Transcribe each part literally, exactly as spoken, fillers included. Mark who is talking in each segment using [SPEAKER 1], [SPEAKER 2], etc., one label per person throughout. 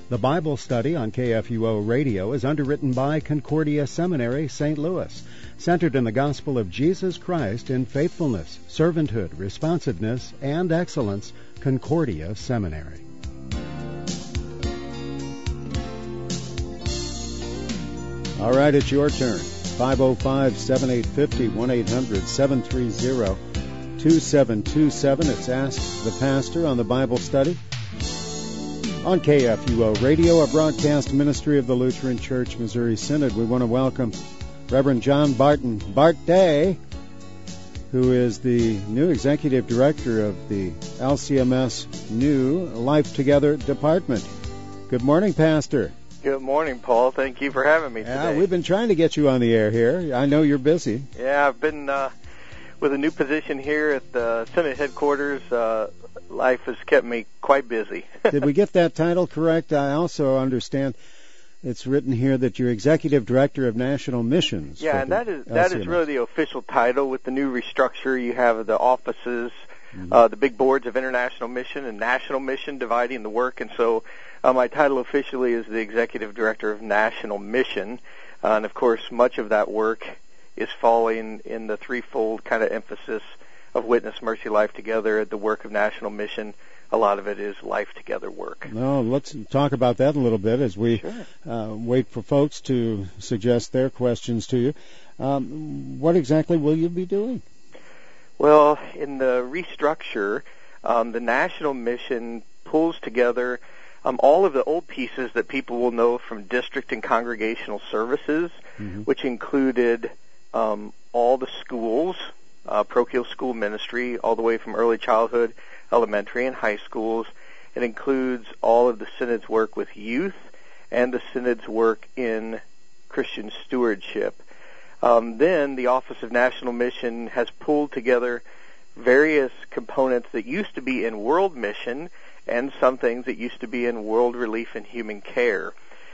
[SPEAKER 1] The Bible study on K F U O Radio is underwritten by Concordia Seminary, Saint Louis, centered in the gospel of Jesus Christ in faithfulness, servanthood, responsiveness, and excellence. Concordia Seminary. All right, it's your turn. five oh five, seven eight five oh, one eight hundred, seven three zero, two seven two seven. It's Ask the Pastor on the Bible study on K F U O Radio, a broadcast ministry of the Lutheran Church Missouri Synod. We want to welcome Reverend John Barton Bart Day, who is the new executive director of the L C M S new Life Together department. Good morning, Pastor.
[SPEAKER 2] Good morning, Paul. Thank you for having me
[SPEAKER 1] yeah,
[SPEAKER 2] today.
[SPEAKER 1] We've been trying to get you on the air here. I know you're busy.
[SPEAKER 2] Yeah, I've been uh, with a new position here at the Synod headquarters. Uh, life has kept me quite busy.
[SPEAKER 1] Did we get that title correct? I also understand it's written here that you're executive director of national missions.
[SPEAKER 2] Yeah, and that is that is really the official title. With the new restructure, you have the offices, mm-hmm. uh, the big boards of international mission and national mission dividing the work, and so uh, my title officially is the executive director of national mission, uh, and of course, much of that work is falling in the threefold kind of emphasis of Witness, Mercy, Life Together, the work of national mission. A lot of it is Life Together work.
[SPEAKER 1] No, let's talk about that a little bit as we
[SPEAKER 2] sure.
[SPEAKER 1] uh, wait for folks to suggest their questions to you. Um, what exactly will you be doing?
[SPEAKER 2] Well, in the restructure, um, the national mission pulls together um, all of the old pieces that people will know from district and congregational services, mm-hmm. which included um, all the schools, uh, parochial school ministry, all the way from early childhood, elementary, and high schools. It includes all of the Synod's work with youth and the Synod's work in Christian stewardship. Um, then the Office of National Mission has pulled together various components that used to be in world mission and some things that used to be in world relief and human care.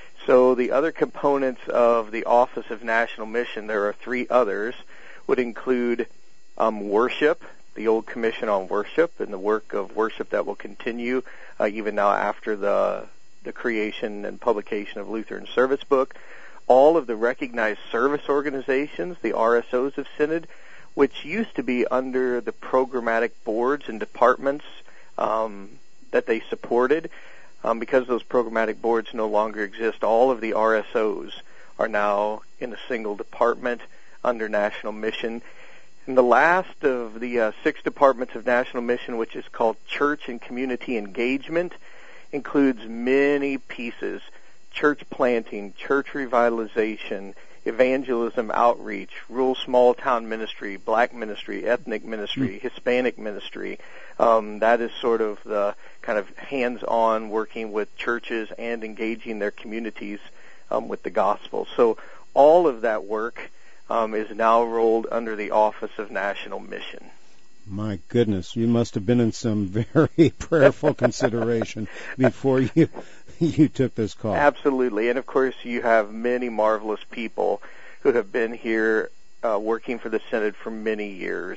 [SPEAKER 2] So the other components of the Office of National Mission, there are three others, would include um, worship, the old Commission on Worship, and the work of worship that will continue uh, even now after the the creation and publication of Lutheran Service Book. All of the recognized service organizations, the R S Os of Synod, which used to be under the programmatic boards and departments um, that they supported. Um, because those programmatic boards no longer exist, all of the R S Os are now in a single department under National Mission. And the last of the uh, six departments of National Mission, which is called Church and Community Engagement, includes many pieces: church planting, church revitalization, evangelism outreach, rural small town ministry, black ministry, ethnic ministry, mm. Hispanic ministry. Um, that is sort of the kind of hands-on working with churches and engaging their communities um, with the gospel. So all of that work um, is now rolled under the Office of National Mission.
[SPEAKER 1] My goodness, you must have been in some very prayerful consideration before you you took this call.
[SPEAKER 2] Absolutely, and of course you have many marvelous people who have been here uh, working for the Synod for many years,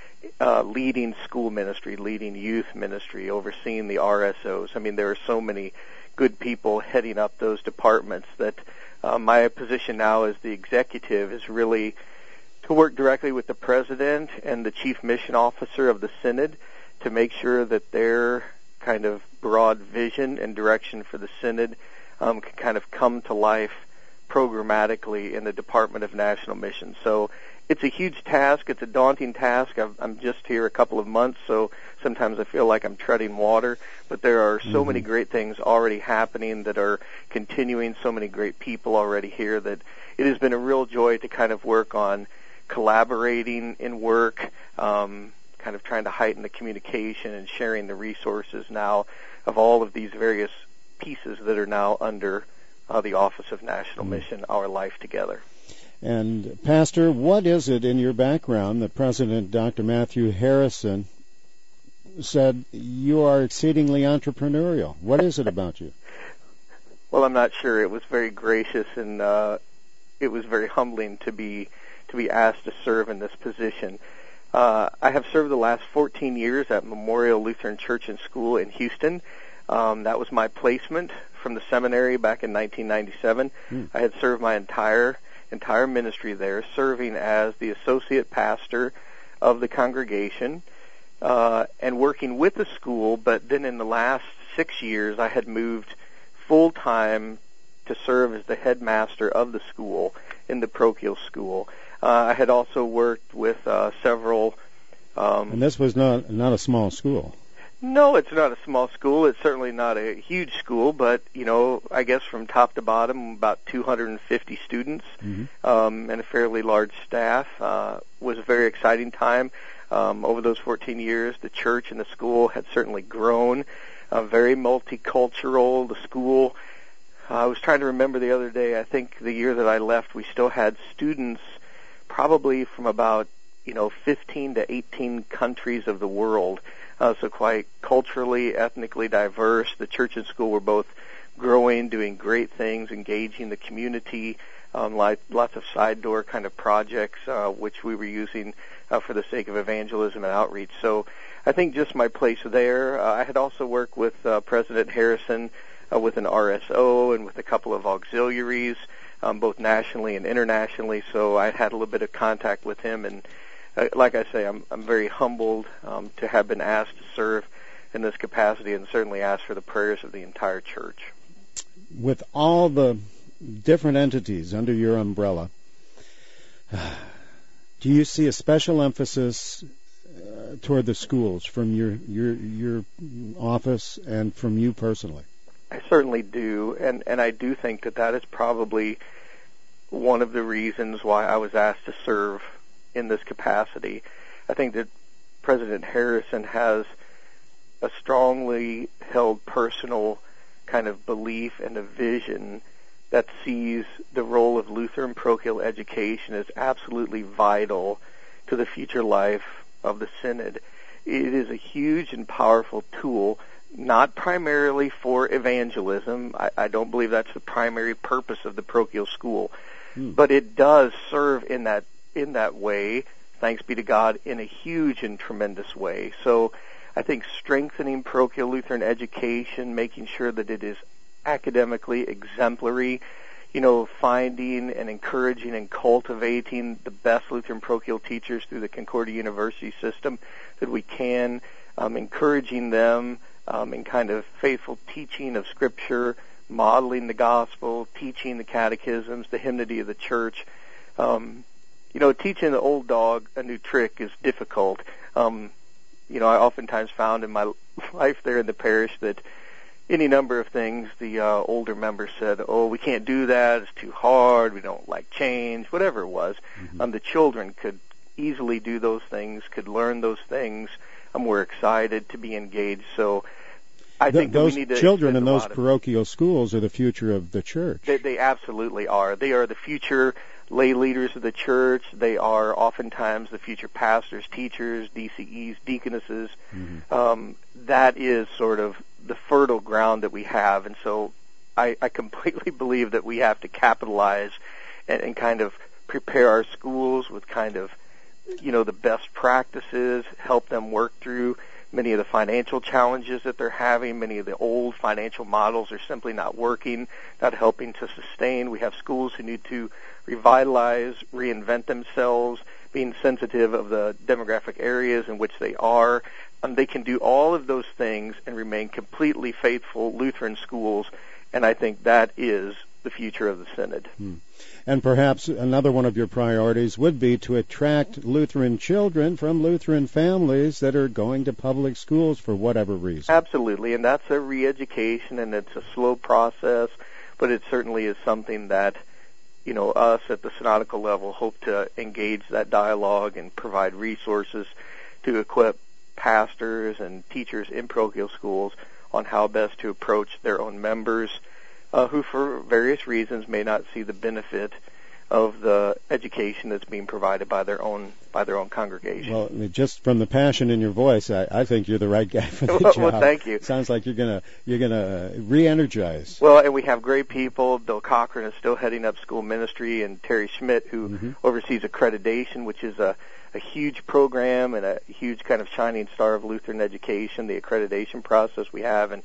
[SPEAKER 2] uh, leading school ministry, leading youth ministry, overseeing the R S Os. I mean, there are so many good people heading up those departments that uh, my position now as the executive is really to work directly with the president and the chief mission officer of the Synod to make sure that their kind of broad vision and direction for the Synod um, can kind of come to life programmatically in the Department of National Mission. So it's a huge task. It's a daunting task. I've, I'm just here a couple of months, so sometimes I feel like I'm treading water. But there are so mm-hmm. many great things already happening that are continuing, so many great people already here that it has been a real joy to kind of work on collaborating in work, um, kind of trying to heighten the communication and sharing the resources now of all of these various pieces that are now under uh, the Office of National mm-hmm. Mission, Our Life Together.
[SPEAKER 1] And, Pastor, what is it in your background that President Doctor Matthew Harrison said you are exceedingly entrepreneurial? What is it about you?
[SPEAKER 2] Well, I'm not sure. It was very gracious, and uh, it was very humbling to be to be asked to serve in this position. Uh, I have served the last fourteen years at Memorial Lutheran Church and School in Houston. Um, that was my placement from the seminary back in nineteen ninety-seven. Mm. I had served my entire entire ministry there, serving as the associate pastor of the congregation uh, and working with the school. But then in the last six years, I had moved full-time to serve as the headmaster of the school in the parochial school. Uh, I had also worked with uh, several... Um,
[SPEAKER 1] and this was not not a small school.
[SPEAKER 2] No, it's not a small school. It's certainly not a huge school, but, you know, I guess from top to bottom, about two hundred fifty students mm-hmm. um, and a fairly large staff. Uh, was a very exciting time. Um, over those fourteen years, the church and the school had certainly grown, uh, very multicultural. The school, uh, I was trying to remember the other day, I think the year that I left, we still had students probably from about, you know, fifteen to eighteen countries of the world. Uh, so quite culturally, ethnically diverse. The church and school were both growing, doing great things, engaging the community, um, like lots of side door kind of projects, uh, which we were using uh, for the sake of evangelism and outreach. So I think just my place there. Uh, I had also worked with uh, President Harrison uh, with an R S O and with a couple of auxiliaries, um, both nationally and internationally. So I had a little bit of contact with him, and Uh, like I say, I'm, I'm very humbled um, to have been asked to serve in this capacity, and certainly ask for the prayers of the entire church.
[SPEAKER 1] With all the different entities under your umbrella, do you see a special emphasis uh, toward the schools from your, your your office and from you personally?
[SPEAKER 2] I certainly do, and, and I do think that that is probably one of the reasons why I was asked to serve in this capacity. I think that President Harrison has a strongly held personal kind of belief and a vision that sees the role of Lutheran parochial education as absolutely vital to the future life of the Synod. It is a huge and powerful tool, not primarily for evangelism. I, I don't believe that's the primary purpose of the parochial school, hmm. but it does serve in that in that way, thanks be to God, in a huge and tremendous way. So I think strengthening parochial Lutheran education, making sure that it is academically exemplary, you know, finding and encouraging and cultivating the best Lutheran parochial teachers through the Concordia University system that we can, um, encouraging them um, in kind of faithful teaching of Scripture, modeling the gospel, teaching the catechisms, the hymnody of the church. Um, You know, teaching the old dog a new trick is difficult. Um, you know, I oftentimes found in my life there in the parish that any number of things the uh, older members said, oh, we can't do that, it's too hard, we don't like change, whatever it was. Mm-hmm. Um, the children could easily do those things, could learn those things, and were excited to be engaged. So I
[SPEAKER 1] the,
[SPEAKER 2] think that
[SPEAKER 1] those
[SPEAKER 2] we need to
[SPEAKER 1] children in those parochial schools are the future of the church.
[SPEAKER 2] They, they absolutely are. They are the future lay leaders of the church. They are oftentimes the future pastors, teachers, D C Es, deaconesses. Mm-hmm. Um, that is sort of the fertile ground that we have. And so I, I completely believe that we have to capitalize and, and kind of prepare our schools with kind of, you know, the best practices, help them work through many of the financial challenges that they're having. Many of the old financial models are simply not working, not helping to sustain. We have schools who need to revitalize, reinvent themselves, being sensitive of the demographic areas in which they are. Um, they can do all of those things and remain completely faithful Lutheran schools, and I think that is the future of the Synod.
[SPEAKER 1] Hmm. And perhaps another one of your priorities would be to attract Lutheran children from Lutheran families that are going to public schools for whatever reason.
[SPEAKER 2] Absolutely, and that's a re-education, and it's a slow process, but it certainly is something that, you know, us at the synodical level hope to engage that dialogue and provide resources to equip pastors and teachers in parochial schools on how best to approach their own members uh, who, for various reasons, may not see the benefit of the education that's being provided by their own by their own congregation.
[SPEAKER 1] Well, just from the passion in your voice, I, I think you're the right guy for the
[SPEAKER 2] well,
[SPEAKER 1] job.
[SPEAKER 2] Well, thank you.
[SPEAKER 1] Sounds like you're gonna you're gonna re-energize.
[SPEAKER 2] Well, and we have great people. Bill Cochran is still heading up school ministry, and Terry Schmidt, who mm-hmm. oversees accreditation, which is a, a huge program and a huge kind of shining star of Lutheran education. The accreditation process we have, and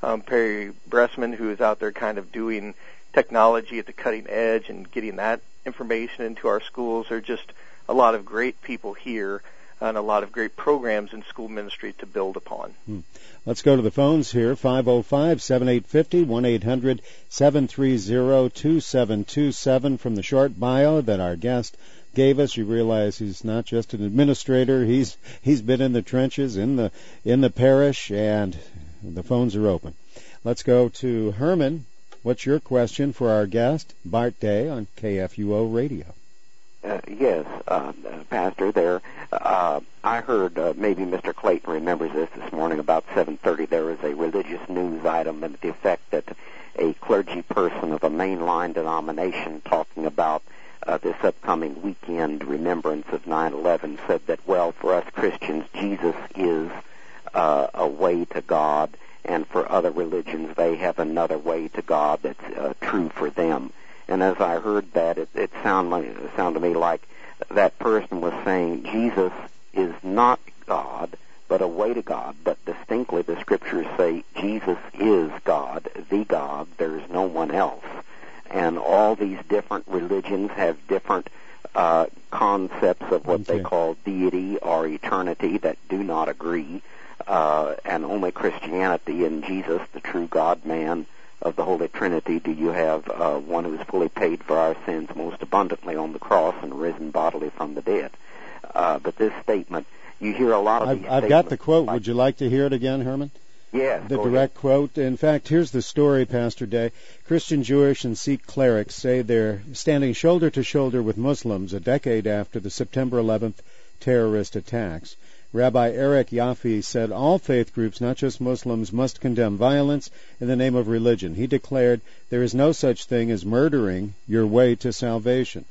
[SPEAKER 2] um, Perry Bressman, who is out there kind of doing technology at the cutting edge and getting that information into our schools. There are just a lot of great people here and a lot of great programs in school ministry to build upon.
[SPEAKER 1] Hmm. Let's go to the phones here, five oh five, seven eight five oh, one eight hundred, seven three zero, two seven two seven. From the short bio that our guest gave us, you realize he's not just an administrator. He's he's been in the trenches, in the in the parish, and the phones are open. Let's go to Herman. What's your question for our guest, Bart Day, on K F U O Radio?
[SPEAKER 3] Uh, yes, uh, Pastor, there. Uh, I heard, uh, maybe Mister Clayton remembers this this morning, about seven thirty, there was a religious news item and the effect that a clergy person of a mainline denomination talking about uh, this upcoming weekend remembrance of nine eleven said that, well, for us Christians, Jesus is uh, a way to God, and for other religions, they have another way to God that's uh, true for them. And as I heard that, it, it, sound like, it sounded to me like that person was saying Jesus is not God, but a way to God. But distinctly, the Scriptures say Jesus is God, the God. There is no one else. And all these different religions have different uh, concepts of what okay. they call deity or eternity that do not agree. Uh, and only Christianity and Jesus, the true God-man of the Holy Trinity, do you have uh, one who has fully paid for our sins most abundantly on the cross and risen bodily from the dead. Uh, but this statement, you hear a lot of
[SPEAKER 1] I've,
[SPEAKER 3] these
[SPEAKER 1] I've got the quote. Like, would you like to hear it again, Herman?
[SPEAKER 3] Yes.
[SPEAKER 1] The direct ahead. quote. In fact, here's the story, Pastor Day. Christian, Jewish, and Sikh clerics say they're standing shoulder to shoulder with Muslims a decade after the September eleventh terrorist attacks. Rabbi Eric Yaffe said all faith groups, not just Muslims, must condemn violence in the name of religion. He declared there is no such thing as murdering your way to salvation.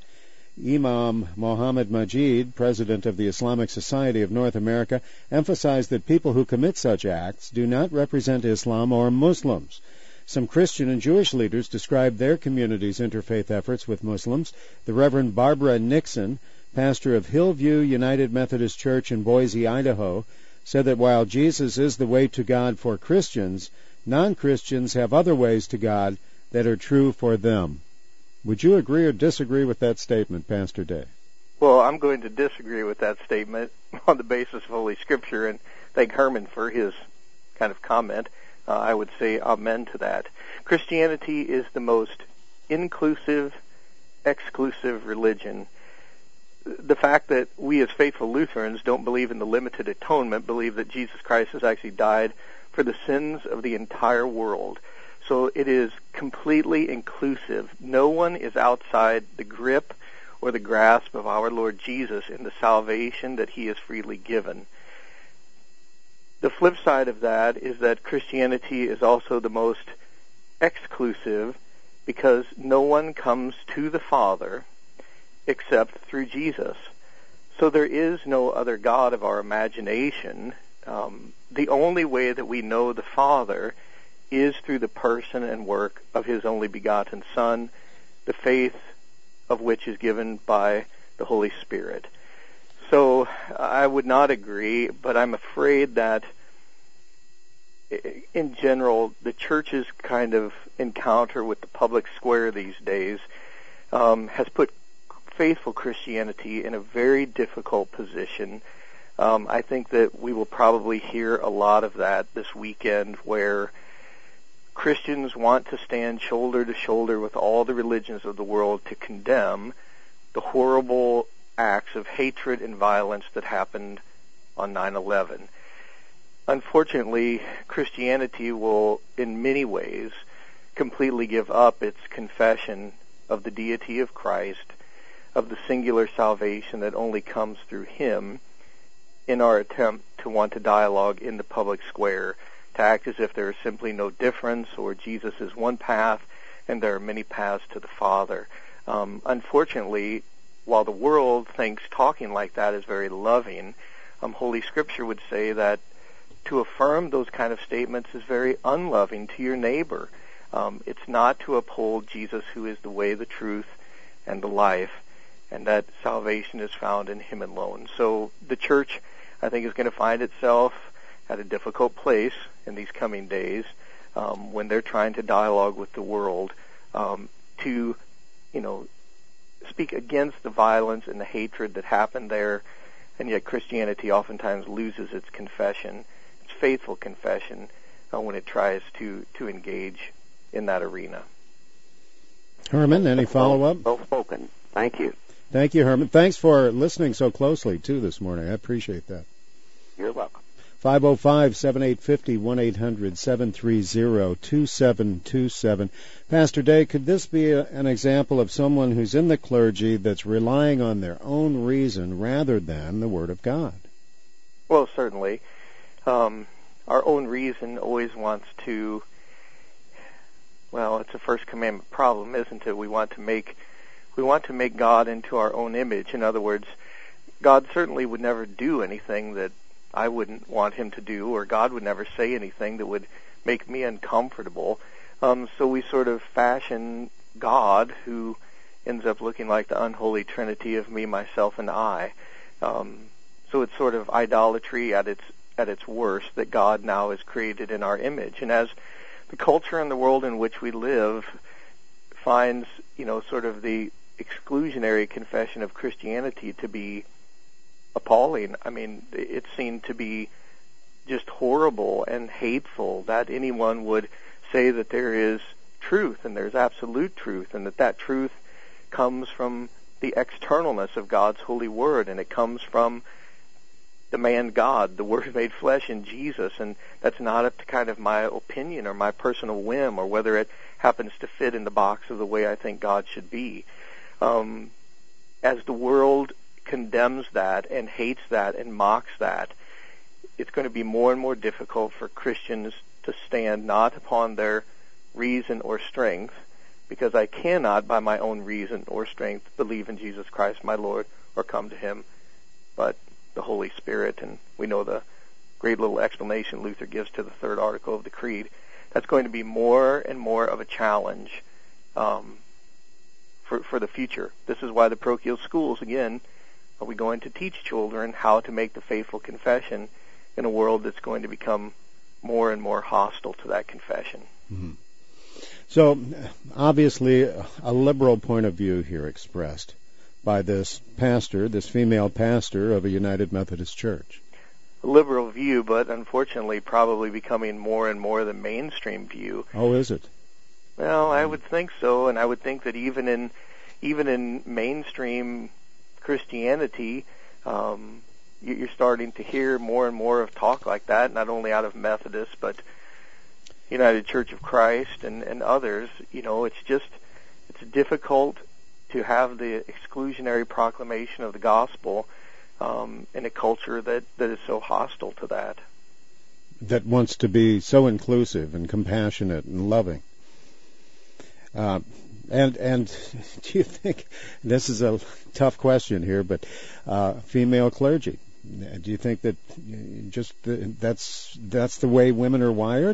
[SPEAKER 1] Imam Mohammed Majid, president of the Islamic Society of North America, emphasized that people who commit such acts do not represent Islam or Muslims. Some Christian and Jewish leaders described their community's interfaith efforts with Muslims. The Reverend Barbara Nixon, pastor of Hillview United Methodist Church in Boise, Idaho, said that while Jesus is the way to God for Christians, non-Christians have other ways to God that are true for them. Would you agree or disagree with that statement, Pastor Day?
[SPEAKER 2] Well, I'm going to disagree with that statement on the basis of Holy Scripture, and thank Herman for his kind of comment. Uh, I would say amen to that. Christianity is the most inclusive, exclusive religion. The fact that we as faithful Lutherans don't believe in the limited atonement, believe that Jesus Christ has actually died for the sins of the entire world. So it is completely inclusive. No one is outside the grip or the grasp of our Lord Jesus in the salvation that he has freely given. The flip side of that is that Christianity is also the most exclusive because no one comes to the Father except through Jesus. So there is no other God of our imagination. Um, the only way that we know the Father is through the person and work of his only begotten Son, the faith of which is given by the Holy Spirit. So I would not agree, but I'm afraid that in general, the church's kind of encounter with the public square these days um, has put faithful Christianity in a very difficult position. Um, I think that we will probably hear a lot of that this weekend, where Christians want to stand shoulder to shoulder with all the religions of the world to condemn the horrible acts of hatred and violence that happened on nine eleven. Unfortunately, Christianity will, in many ways, completely give up its confession of the deity of Christ, of the singular salvation that only comes through him, in our attempt to want to dialogue in the public square, to act as if there is simply no difference, or Jesus is one path and there are many paths to the Father. Um, unfortunately, while the world thinks talking like that is very loving, um, Holy Scripture would say that to affirm those kind of statements is very unloving to your neighbor. Um, it's not to uphold Jesus, who is the way, the truth, and the life, and that salvation is found in him alone. So the church, I think, is going to find itself at a difficult place in these coming days. um, when they're trying to dialogue with the world, um, to, you know, speak against the violence and the hatred that happened there, and yet Christianity oftentimes loses its confession, its faithful confession, uh, when it tries to, to engage in that arena.
[SPEAKER 1] Herman, any follow-up?
[SPEAKER 3] Well, well spoken. Thank you.
[SPEAKER 1] Thank you, Herman. Thanks for listening so closely, too, this morning. I appreciate that.
[SPEAKER 3] You're welcome.
[SPEAKER 1] five oh five, seven eight five oh, one eight hundred, seven three zero, two seven two seven. Pastor Day, could this be a, an example of someone who's in the clergy that's relying on their own reason rather than the Word of God?
[SPEAKER 2] Well, certainly. Um, our own reason always wants to, well, it's a First Commandment problem, isn't it? We want to make we want to make God into our own image. In other words, God certainly would never do anything that I wouldn't want him to do, or God would never say anything that would make me uncomfortable. Um, so we sort of fashion God, who ends up looking like the unholy trinity of me, myself, and I. Um, so it's sort of idolatry at its at its worst, that God now is created in our image. And as the culture and the world in which we live finds, you know, sort of the exclusionary confession of Christianity to be appalling. I mean, it's seen to be just horrible and hateful that anyone would say that there is truth and there's absolute truth, and that that truth comes from the externalness of God's holy word, and it comes from the man God, the Word made flesh in Jesus, and that's not up to kind of my opinion or my personal whim, or whether it happens to fit in the box of the way I think God should be. Um, as the world condemns that and hates that and mocks that, it's going to be more and more difficult for Christians to stand not upon their reason or strength, because I cannot by my own reason or strength believe in Jesus Christ my Lord or come to him, but the Holy Spirit. And we know the great little explanation Luther gives to the third article of the Creed. That's going to be more and more of a challenge um, for, for the future. This is why the parochial schools, again, are we going to teach children how to make the faithful confession in a world that's going to become more and more hostile to that confession.
[SPEAKER 1] Mm-hmm. So, obviously, a liberal point of view here expressed by this pastor, this female pastor of a United Methodist Church.
[SPEAKER 2] A liberal view, but unfortunately probably becoming more and more the mainstream view.
[SPEAKER 1] Oh, is it?
[SPEAKER 2] Well, I would think so, and I would think that even in even in mainstream Christianity, um, you're starting to hear more and more of talk like that, not only out of Methodists, but United Church of Christ and, and others. You know, it's just, it's difficult to have the exclusionary proclamation of the gospel um, in a culture that, that is so hostile to that.
[SPEAKER 1] That wants to be so inclusive and compassionate and loving. Uh, and and do you think, this is a tough question here, but uh, female clergy, do you think that just the, that's that's the way women are wired?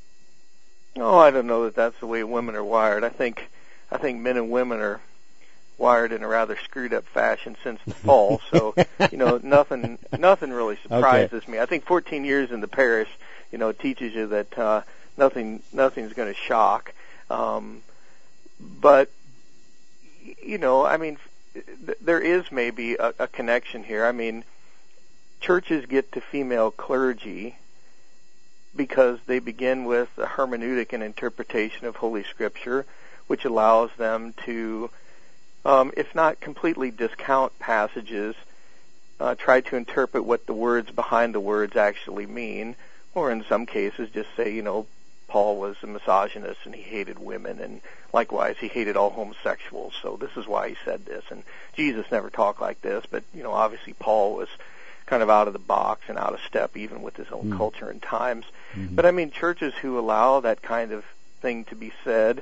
[SPEAKER 2] No, I don't know that that's the way women are wired. I think I think men and women are wired in a rather screwed up fashion since the fall. So, you know, nothing nothing really surprises okay. me. I think fourteen years in the parish, you know, teaches you that uh, nothing nothing's going to shock. Um, but you know, I mean, th- there is maybe a, a connection here. I mean, churches get to female clergy because they begin with a hermeneutic and interpretation of Holy Scripture, which allows them to, um, if not completely discount passages, uh, try to interpret what the words behind the words actually mean, or in some cases just say, you know, Paul was a misogynist and he hated women, and likewise he hated all homosexuals, so this is why he said this. And Jesus never talked like this, but, you know, obviously Paul was kind of out of the box and out of step even with his own mm. culture and times. Mm-hmm. But I mean, churches who allow that kind of thing to be said,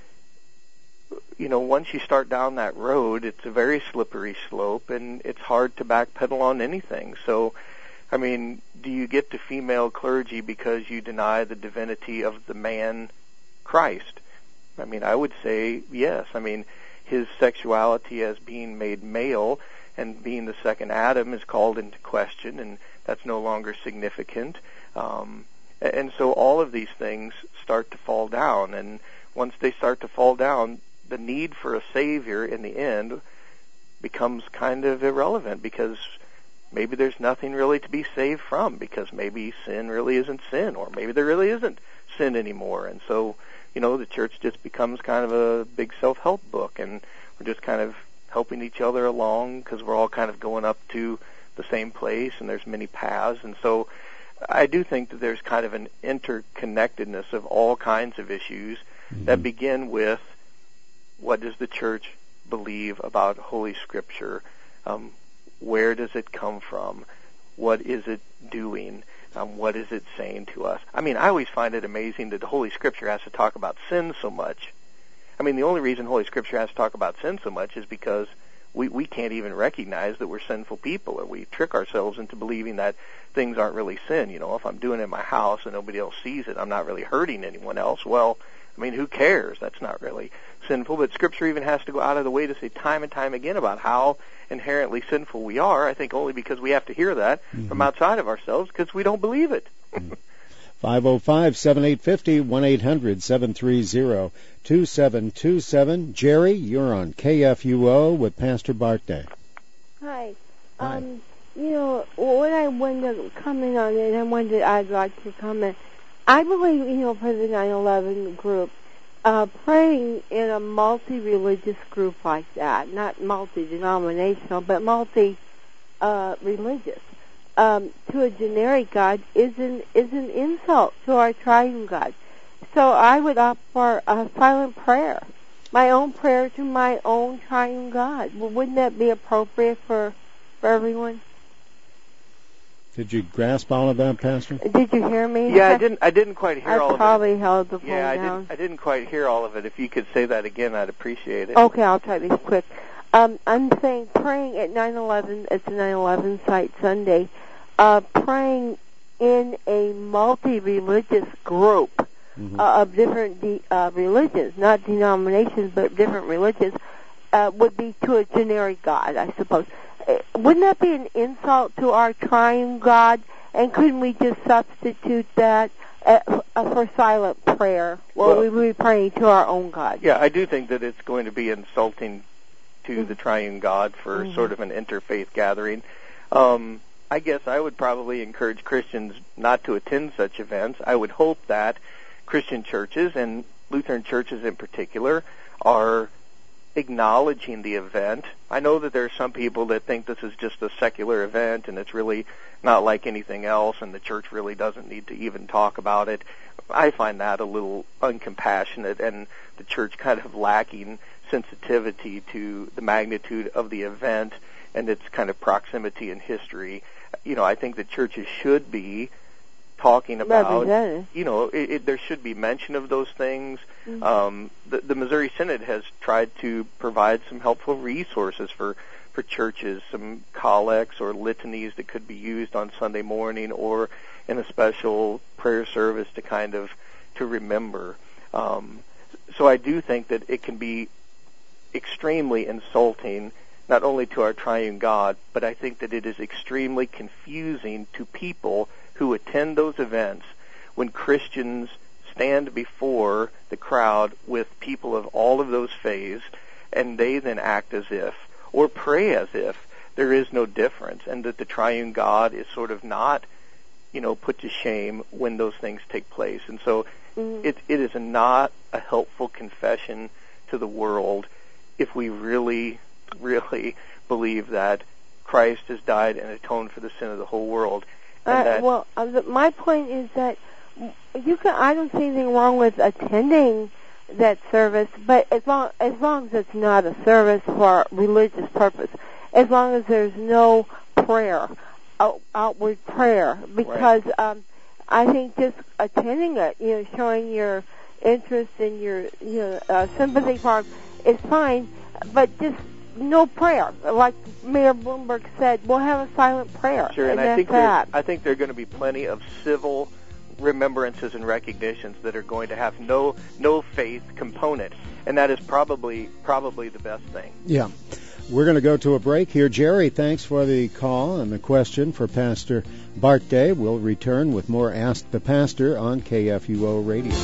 [SPEAKER 2] you know, once you start down that road, it's a very slippery slope, and it's hard to backpedal on anything. So, I mean, do you get to female clergy because you deny the divinity of the man Christ? I mean, I would say yes. I mean, his sexuality as being made male and being the second Adam is called into question, and that's no longer significant. Um, And so all of these things start to fall down, and once they start to fall down, the need for a Savior in the end becomes kind of irrelevant, because maybe there's nothing really to be saved from, because maybe sin really isn't sin, or maybe there really isn't sin anymore. And so, you know, the church just becomes kind of a big self-help book, and we're just kind of helping each other along because we're all kind of going up to the same place, and there's many paths. And so I do think that there's kind of an interconnectedness of all kinds of issues mm-hmm. that begin with, what does the church believe about Holy Scripture? Um, where does it come from? What is it doing? Um, what is it saying to us? I mean, I always find it amazing that the Holy Scripture has to talk about sin so much. I mean, the only reason Holy Scripture has to talk about sin so much is because we, we can't even recognize that we're sinful people, or we trick ourselves into believing that things aren't really sin. You know, if I'm doing it in my house and nobody else sees it, I'm not really hurting anyone else. Well, I mean, who cares? That's not really sinful. But Scripture even has to go out of the way to say time and time again about how inherently sinful we are, I think only because we have to hear that mm-hmm. from outside of ourselves, because we don't believe it.
[SPEAKER 1] five oh five, seven eight five oh, one eight hundred, seven three zero, two seven two seven. Jerry, you're on K F U O with Pastor Bart Day.
[SPEAKER 4] Hi.
[SPEAKER 1] Hi.
[SPEAKER 4] Um, you know, what I wanted to comment on, and I wanted, I'd like to comment, I believe, you know, for the nine eleven group, uh, praying in a multi-religious group like that, not multi-denominational, but multi-religious, uh, um, to a generic God is an, is an insult to our triune God. So I would opt for a silent prayer, my own prayer to my own triune God. Well, wouldn't that be appropriate for, for everyone?
[SPEAKER 1] Did you grasp all of that, Pastor?
[SPEAKER 4] Did you hear me?
[SPEAKER 2] Yeah, I didn't. I didn't quite hear
[SPEAKER 4] I
[SPEAKER 2] all of it.
[SPEAKER 4] I probably held the phone
[SPEAKER 2] yeah, I
[SPEAKER 4] down.
[SPEAKER 2] didn't. I didn't quite hear all of it. If you could say that again, I'd appreciate it.
[SPEAKER 4] Okay, I'll try to be quick. Um, I'm saying praying at nine eleven. It's a nine eleven site Sunday. Uh, praying in a multi-religious group mm-hmm. uh, of different de- uh, religions, not denominations, but different religions, uh, would be to a generic God, I suppose. Wouldn't that be an insult to our triune God? And couldn't we just substitute that uh, for silent prayer, where well, we would be praying to our own God?
[SPEAKER 2] Yeah, I do think that it's going to be insulting to mm-hmm. the triune God for mm-hmm. sort of an interfaith gathering. Um, I guess I would probably encourage Christians not to attend such events. I would hope that Christian churches, and Lutheran churches in particular, are acknowledging the event. I know that there are some people that think this is just a secular event and it's really not like anything else and the church really doesn't need to even talk about it. I find that a little uncompassionate and the church kind of lacking sensitivity to the magnitude of the event and its kind of proximity in history. You know, I think that churches should be talking about, you know, it, it, there should be mention of those things. Mm-hmm. Um, the, the Missouri Synod has tried to provide some helpful resources for, for churches, some collects or litanies that could be used on Sunday morning or in a special prayer service to kind of, to remember. Um, so I do think that it can be extremely insulting, not only to our triune God, but I think that it is extremely confusing to people who attend those events when Christians stand before the crowd with people of all of those faiths, and they then act as if, or pray as if, there is no difference, and that the triune God is sort of not, you know, put to shame when those things take place. And so mm-hmm. it, it is not a helpful confession to the world if we really, really believe that Christ has died and atoned for the sin of the whole world.
[SPEAKER 4] Uh, well, uh, the, my point is that you can. I don't see anything wrong with attending that service, but as long as long as it's not a service for religious purpose, as long as there's no prayer, out, outward prayer, because right. um, I think just attending it, you know, showing your interest and your you know uh, sympathy for it is fine, but just no prayer. Like Mayor Bloomberg said, we'll have a silent prayer.
[SPEAKER 2] Sure, and,
[SPEAKER 4] and
[SPEAKER 2] I think
[SPEAKER 4] that.
[SPEAKER 2] I think there are going to be plenty of civil remembrances and recognitions that are going to have no no faith component, and that is probably probably the best thing.
[SPEAKER 1] Yeah. We're going to go to a break here. Jerry, thanks for the call and the question for Pastor Bart Day. We'll return with more Ask the Pastor on K F U O Radio.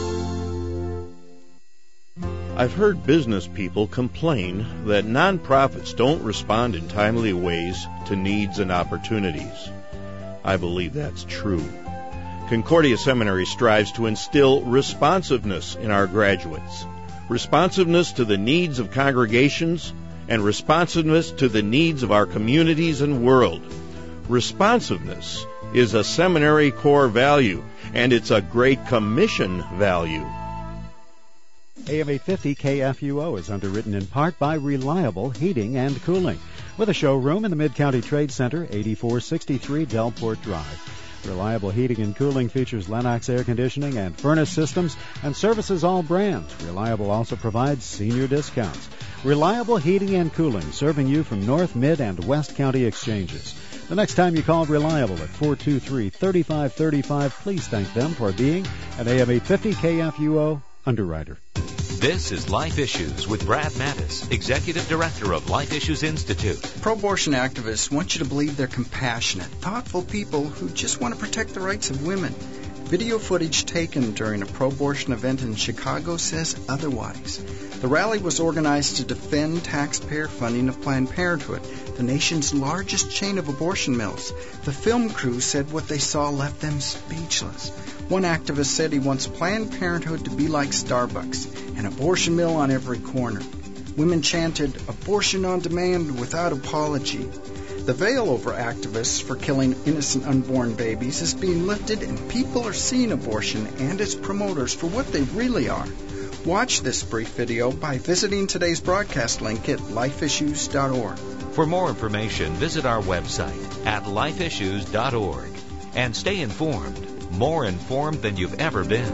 [SPEAKER 5] I've heard business people complain that nonprofits don't respond in timely ways to needs and opportunities. I believe that's true. Concordia Seminary strives to instill responsiveness in our graduates, responsiveness to the needs of congregations, and responsiveness to the needs of our communities and world. Responsiveness is a seminary core value, and it's a Great Commission value.
[SPEAKER 6] A M eight fifty K F U O is underwritten in part by Reliable Heating and Cooling, with a showroom in the Mid-County Trade Center, eighty-four sixty-three Delport Drive. Reliable Heating and Cooling features Lennox air conditioning and furnace systems and services all brands. Reliable also provides senior discounts. Reliable Heating and Cooling, serving you from North, Mid, and West County exchanges. The next time you call Reliable at four two three, three five three five, please thank them for being an A M eight fifty K F U O underwriter.
[SPEAKER 7] This is Life Issues with Brad Mattis, Executive Director of Life Issues Institute.
[SPEAKER 8] Pro-abortion activists want you to believe they're compassionate, thoughtful people who just want to protect the rights of women. Video footage taken during a pro-abortion event in Chicago says otherwise. The rally was organized to defend taxpayer funding of Planned Parenthood, the nation's largest chain of abortion mills. The film crew said what they saw left them speechless. One activist said he wants Planned Parenthood to be like Starbucks, an abortion mill on every corner. Women chanted, "Abortion on demand without apology." The veil over activists for killing innocent unborn babies is being lifted, and people are seeing abortion and its promoters for what they really are. Watch this brief video by visiting today's broadcast link at life issues dot org.
[SPEAKER 7] For more information, visit our website at life issues dot org and stay informed, more informed than you've ever been.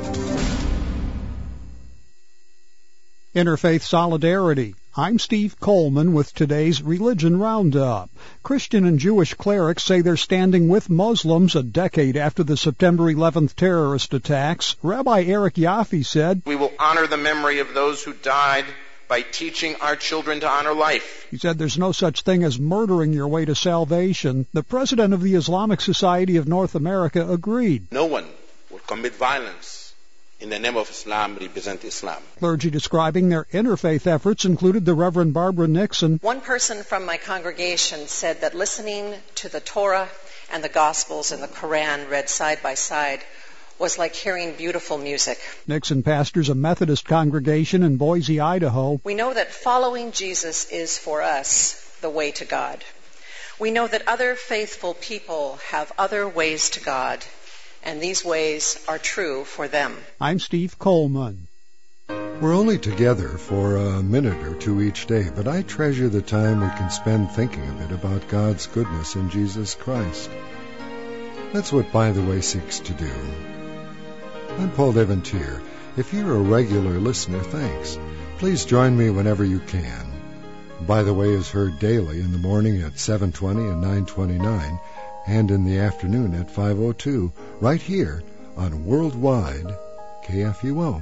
[SPEAKER 9] Interfaith Solidarity. I'm Steve Coleman with today's Religion Roundup. Christian and Jewish clerics say they're standing with Muslims a decade after the September eleventh terrorist attacks. Rabbi Eric Yaffe said,
[SPEAKER 10] "We will honor the memory of those who died by teaching our children to honor life."
[SPEAKER 9] He said there's no such thing as murdering your way to salvation. The president of the Islamic Society of North America agreed.
[SPEAKER 10] No one will commit violence in the name of Islam, represent Islam.
[SPEAKER 9] Clergy describing their interfaith efforts included the Reverend Barbara Nixon.
[SPEAKER 11] One person from my congregation said that listening to the Torah and the Gospels and the Quran read side by side was like hearing beautiful music.
[SPEAKER 9] Nixon pastors a Methodist congregation in Boise, Idaho.
[SPEAKER 11] We know that following Jesus is for us the way to God. We know that other faithful people have other ways to God, and these ways are true for them.
[SPEAKER 9] I'm Steve Coleman.
[SPEAKER 12] We're only together for a minute or two each day, but I treasure the time we can spend thinking a bit about God's goodness in Jesus Christ. That's what By the Way seeks to do. I'm Paul Devontier. If you're a regular listener, thanks. Please join me whenever you can. By the Way is heard daily in the morning at seven twenty and nine twenty-nine, and in the afternoon at five oh two, right here on Worldwide K F U O.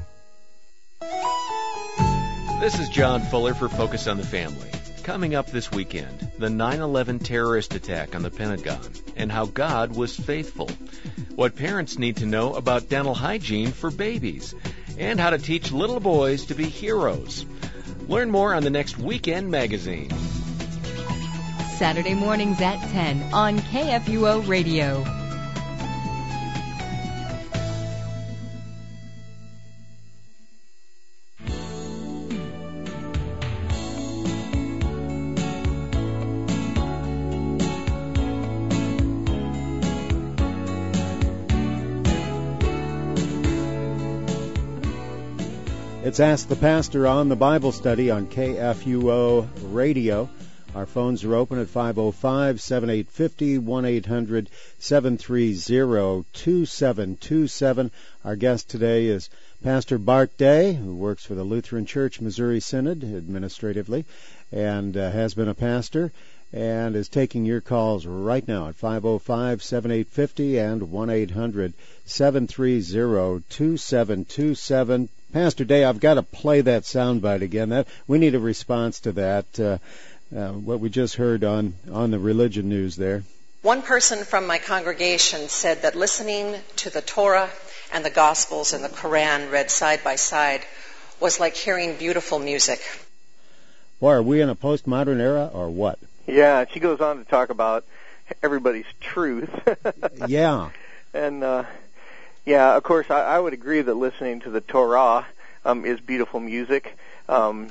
[SPEAKER 13] This is John Fuller for Focus on the Family. Coming up this weekend, the nine eleven terrorist attack on the Pentagon and how God was faithful. What parents need to know about dental hygiene for babies, and how to teach little boys to be heroes. Learn more on the next Weekend Magazine.
[SPEAKER 14] Saturday mornings at ten on K F U O Radio.
[SPEAKER 1] It's Ask the Pastor on the Bible Study on K F U O Radio. Our phones are open at five oh five, seven eight five oh, one eight hundred, seven three zero, two seven two seven. Our guest today is Pastor Bart Day, who works for the Lutheran Church Missouri Synod administratively and uh, has been a pastor, and is taking your calls right now at five oh five, seven eight five oh and one eight hundred, seven three zero, two seven two seven. Pastor Day, I've got to play that soundbite again. That we need a response to that. Uh, uh, what we just heard on, on the religion news there.
[SPEAKER 11] One person from my congregation said that listening to the Torah and the Gospels and the Quran read side by side was like hearing beautiful music.
[SPEAKER 1] Boy, are we in a postmodern era or what?
[SPEAKER 2] Yeah, she goes on to talk about everybody's truth.
[SPEAKER 1] Yeah.
[SPEAKER 2] And, uh, yeah, of course, I, I would agree that listening to the Torah um, is beautiful music. Um,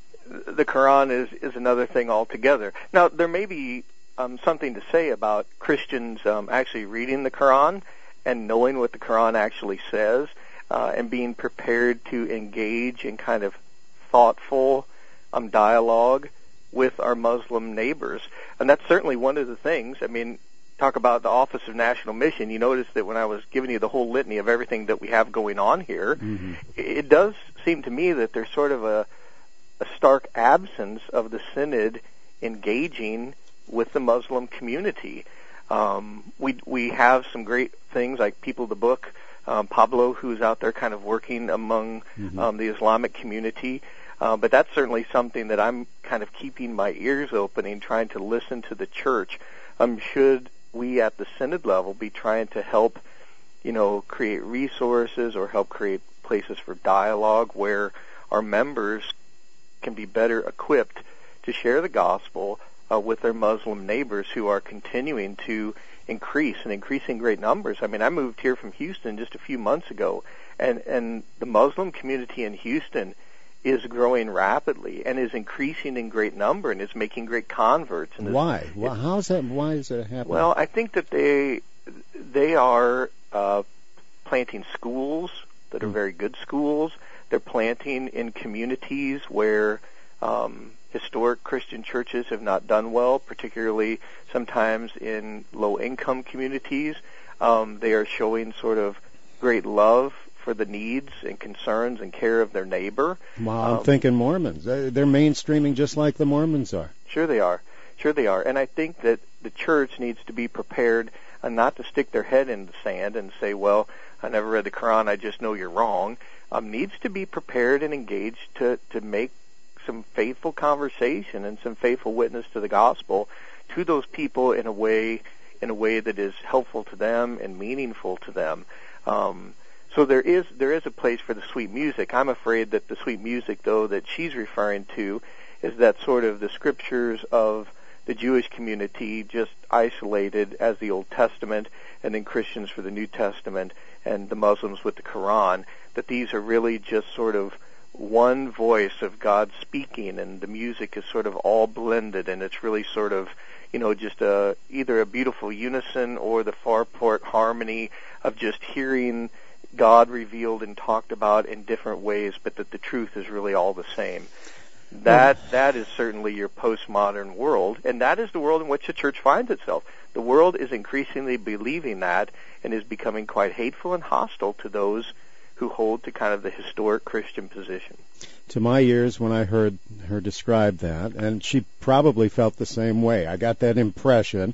[SPEAKER 2] the Quran is, is another thing altogether. Now, there may be um, something to say about Christians um, actually reading the Quran and knowing what the Quran actually says uh, and being prepared to engage in kind of thoughtful um, dialogue with our Muslim neighbors. And that's certainly one of the things. I mean, talk about the Office of National Mission. You notice that when I was giving you the whole litany of everything that we have going on here, mm-hmm. it does seem to me that there's sort of a, a stark absence of the Synod engaging with the Muslim community. Um, we we have some great things like People of the Book, um, Pablo, who's out there kind of working among mm-hmm. um, the Islamic community. Uh, but that's certainly something that I'm kind of keeping my ears open and trying to listen to the church. Um, should we at the Synod level be trying to help, you know, create resources or help create places for dialogue where our members can be better equipped to share the gospel uh, with their Muslim neighbors who are continuing to increase and increasing great numbers. I mean, I moved here from Houston just a few months ago, and, and the Muslim community in Houston is growing rapidly and is increasing in great number and is making great converts. And
[SPEAKER 1] why? Well, how's that? Why is that happening?
[SPEAKER 2] Well, I think that they they are uh, planting schools that are very good schools. They're planting in communities where um, historic Christian churches have not done well, particularly sometimes in low-income communities. Um, they are showing sort of great love for the needs and concerns and care of their neighbor.
[SPEAKER 1] Well, I'm
[SPEAKER 2] um,
[SPEAKER 1] thinking Mormons. They're mainstreaming just like the Mormons are.
[SPEAKER 2] Sure they are. Sure they are. And I think that the church needs to be prepared uh, not to stick their head in the sand and say, well, I never read the Quran, I just know you're wrong. Um, needs to be prepared and engaged to, to make some faithful conversation and some faithful witness to the gospel to those people in a way in a way that is helpful to them and meaningful to them. Um, So there is there is a place for the sweet music. I'm afraid that the sweet music, though, that she's referring to is that sort of the scriptures of the Jewish community just isolated as the Old Testament, and then Christians for the New Testament, and the Muslims with the Quran, that these are really just sort of one voice of God speaking, and the music is sort of all blended, and it's really sort of, you know, just a, either a beautiful unison or the far-part harmony of just hearing God revealed and talked about in different ways, but that the truth is really all the same. That that is certainly your postmodern world, and that is the world in which the church finds itself. The world is increasingly believing that and is becoming quite hateful and hostile to those who hold to kind of the historic Christian position.
[SPEAKER 1] To my ears, when I heard her describe that, and she probably felt the same way, I got that impression.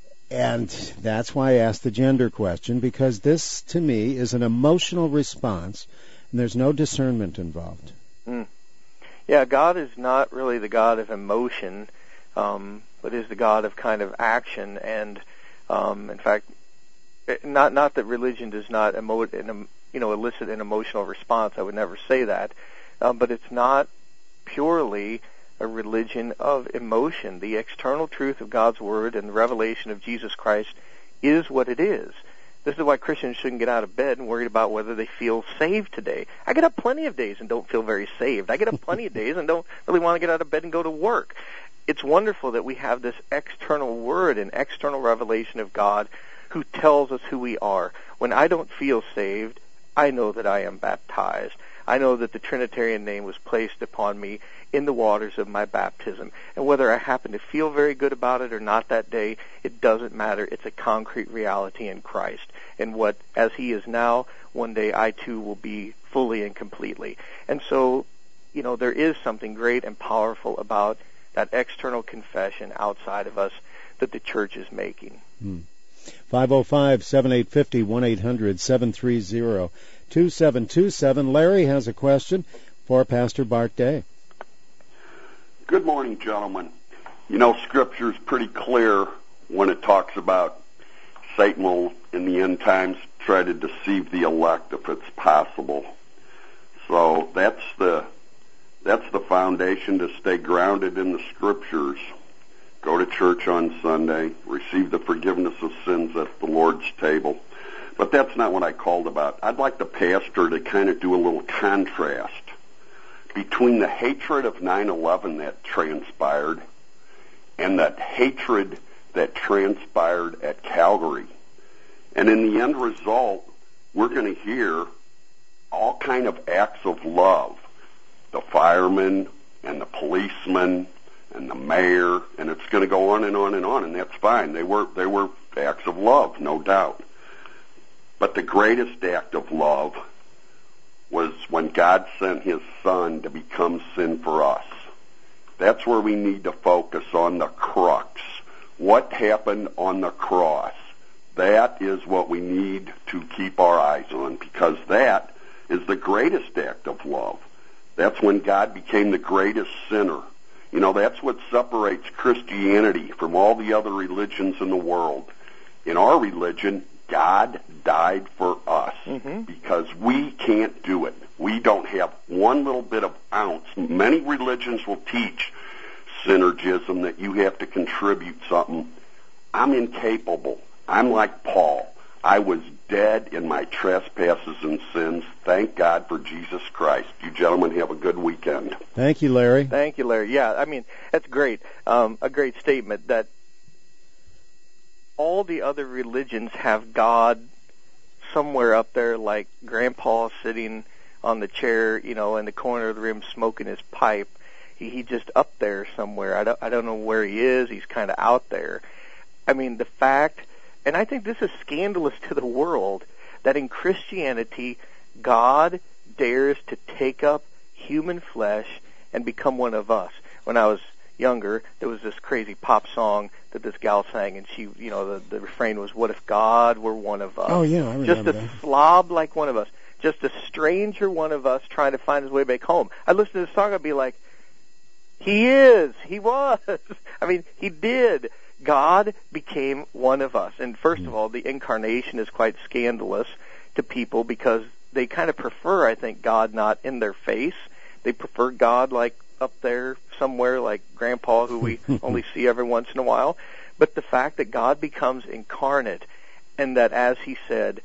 [SPEAKER 1] And that's why I asked the gender question, because this, to me, is an emotional response, and there's no discernment involved.
[SPEAKER 2] Mm. Yeah, God is not really the God of emotion, um, but is the God of kind of action. And um, in fact, not not that religion does not emote, an, you know, elicit an emotional response. I would never say that, um, but it's not purely a religion of emotion. The external truth of God's Word and the revelation of Jesus Christ is what it is. This is why Christians shouldn't get out of bed and worry about whether they feel saved today. I get up plenty of days and don't feel very saved. I get up plenty of days and don't really want to get out of bed and go to work. It's wonderful that we have this external Word and external revelation of God who tells us who we are. When I don't feel saved, I know that I am baptized. I know that the Trinitarian name was placed upon me in the waters of my baptism. And whether I happen to feel very good about it or not that day, it doesn't matter. It's a concrete reality in Christ. And what, as He is now, one day I too will be fully and completely. And so, you know, there is something great and powerful about that external confession outside of us that the church is making.
[SPEAKER 1] Hmm. five oh five, seven eight five oh, one eight hundred, seven three zero, two seven two seven. Larry has a question for Pastor Bart Day.
[SPEAKER 15] Good morning, gentlemen. You know, Scripture's pretty clear when it talks about Satan will, in the end times, try to deceive the elect if it's possible. So that's the that's the foundation to stay grounded in the Scriptures. Go to church on Sunday, receive the forgiveness of sins at the Lord's table. But that's not what I called about. I'd like the pastor to kind of do a little contrast between the hatred of nine eleven that transpired and that hatred that transpired at Calvary. And in the end result, we're going to hear all kind of acts of love. The firemen and the policemen and the mayor, and it's going to go on and on and on, and that's fine. They were they were acts of love, no doubt. But the greatest act of love was when God sent His Son to become sin for us. That's where we need to focus on the crux. What happened on the cross? That is what we need to keep our eyes on, because that is the greatest act of love. That's when God became the greatest sinner. You know, that's what separates Christianity from all the other religions in the world. In our religion, God died for us mm-hmm. because we can't do it. We don't have one little bit of ounce. Many religions will teach synergism, that you have to contribute something. I'm incapable. I'm like Paul. I was dead in my trespasses and sins. Thank God for Jesus Christ. You gentlemen have a good weekend.
[SPEAKER 1] Thank you, Larry.
[SPEAKER 2] Thank you, Larry. Yeah, I mean, that's great. Um, a great statement that all the other religions have God somewhere up there, like Grandpa sitting on the chair, you know, in the corner of the room smoking his pipe. He, he just up there somewhere. I don't, I don't know where he is. He's kind of out there. I mean, the fact, and I think this is scandalous to the world, that in Christianity, God dares to take up human flesh and become one of us. When I was younger, there was this crazy pop song that this gal sang, and she, you know, the, the refrain was, "What if God were one of us?"
[SPEAKER 1] Oh, yeah, I remember
[SPEAKER 2] Just a
[SPEAKER 1] that.
[SPEAKER 2] slob like one of us. Just a stranger one of us trying to find his way back home. I'd listen to the song, I'd be like, he is, he was. I mean, he did. God became one of us. And first of all, the incarnation is quite scandalous to people because they kind of prefer, I think, God not in their face. They prefer God like up there somewhere, like Grandpa, who we only see every once in a while. But the fact that God becomes incarnate, and that, as he said,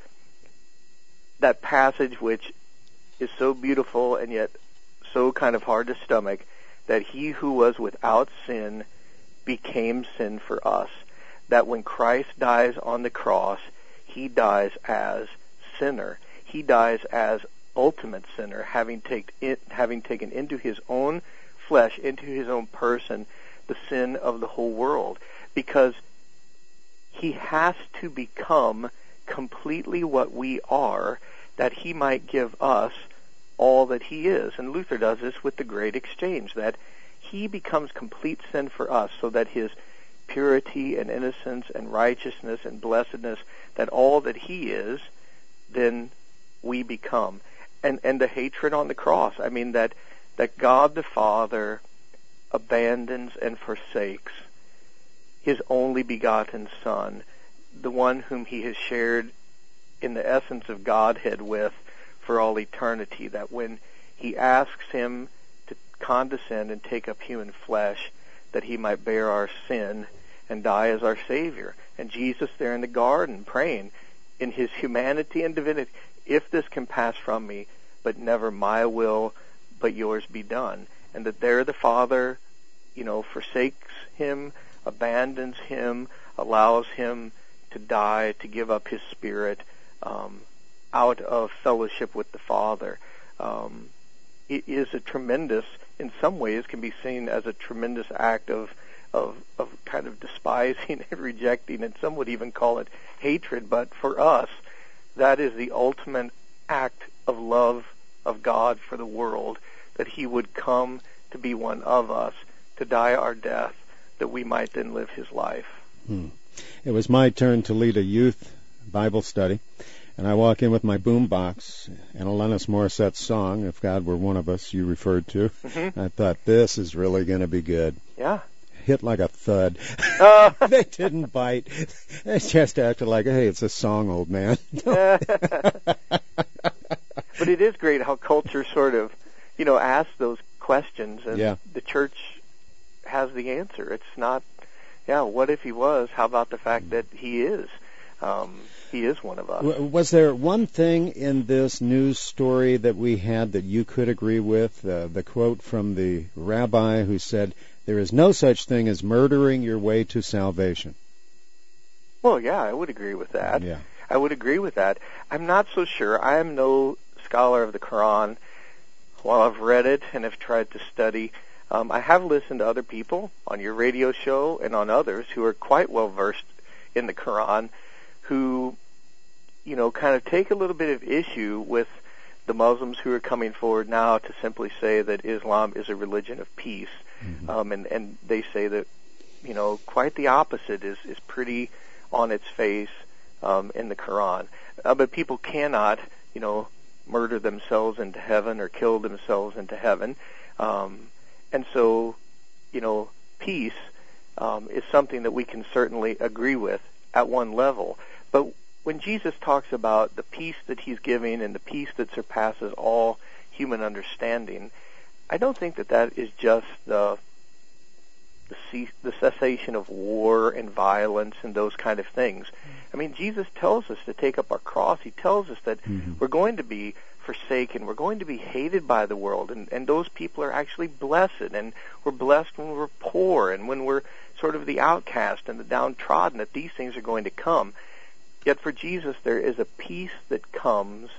[SPEAKER 2] that passage which is so beautiful and yet so kind of hard to stomach, that he who was without sin became sin for us. That when Christ dies on the cross, he dies as sinner. He dies as ultimate sinner, having, take it, having taken into his own flesh, into his own person, the sin of the whole world. Because he has to become completely what we are, that he might give us all that he is. And Luther does this with the great exchange, that he becomes complete sin for us, so that his purity and innocence and righteousness and blessedness, that all that he is, then we become. And and the hatred on the cross, I mean, that, that God the Father abandons and forsakes his only begotten Son, the one whom he has shared in the essence of Godhead with for all eternity, that when he asks him to condescend and take up human flesh, that he might bear our sin and die as our Savior. And Jesus there in the garden praying in his humanity and divinity, if this can pass from me, but never my will, but yours be done. And that there the Father, you know, forsakes him, abandons him, allows him to die, to give up his spirit, um, out of fellowship with the Father. Um, it is a tremendous, in some ways, can be seen as a tremendous act of, of, of kind of despising and rejecting, and some would even call it hatred. But for us, that is the ultimate act of love of God for the world, that he would come to be one of us, to die our death, that we might then live his life.
[SPEAKER 1] Hmm. It was my turn to lead a youth Bible study, and I walk in with my boom box and Alanis Morissette's song, "If God Were One of Us," you referred to. Mm-hmm. I thought, this is really going to be good.
[SPEAKER 2] Yeah.
[SPEAKER 1] hit like a thud.
[SPEAKER 2] Uh.
[SPEAKER 1] They didn't bite. They just acted like, hey, it's a song, old man.
[SPEAKER 2] But it is great how culture sort of, you know, asks those questions, and
[SPEAKER 1] yeah.
[SPEAKER 2] the church has the answer. It's not, yeah, what if he was? How about the fact that he is? Um, he is one of us.
[SPEAKER 1] Was there one thing in this news story that we had that you could agree with? Uh, the quote from the rabbi who said, there is no such thing as murdering your way to salvation.
[SPEAKER 2] Well, yeah, I would agree with that.
[SPEAKER 1] Yeah.
[SPEAKER 2] I would agree with that. I'm not so sure. I am no scholar of the Quran. While I've read it and have tried to study, um, I have listened to other people on your radio show and on others who are quite well versed in the Quran, who, you know, kind of take a little bit of issue with the Muslims who are coming forward now to simply say that Islam is a religion of peace. Mm-hmm. Um, and, and they say that, you know, quite the opposite is, is pretty on its face um, in the Quran. Uh, but people cannot, you know, murder themselves into heaven or kill themselves into heaven. Um, and so, you know, peace um, is something that we can certainly agree with at one level. But when Jesus talks about the peace that he's giving and the peace that surpasses all human understanding, I don't think that that is just the the, ce- the cessation of war and violence and those kind of things. I mean, Jesus tells us to take up our cross. He tells us that mm-hmm. we're going to be forsaken. We're going to be hated by the world, and, and those people are actually blessed, and we're blessed when we're poor and when we're sort of the outcast and the downtrodden, that these things are going to come. Yet for Jesus, there is a peace that comes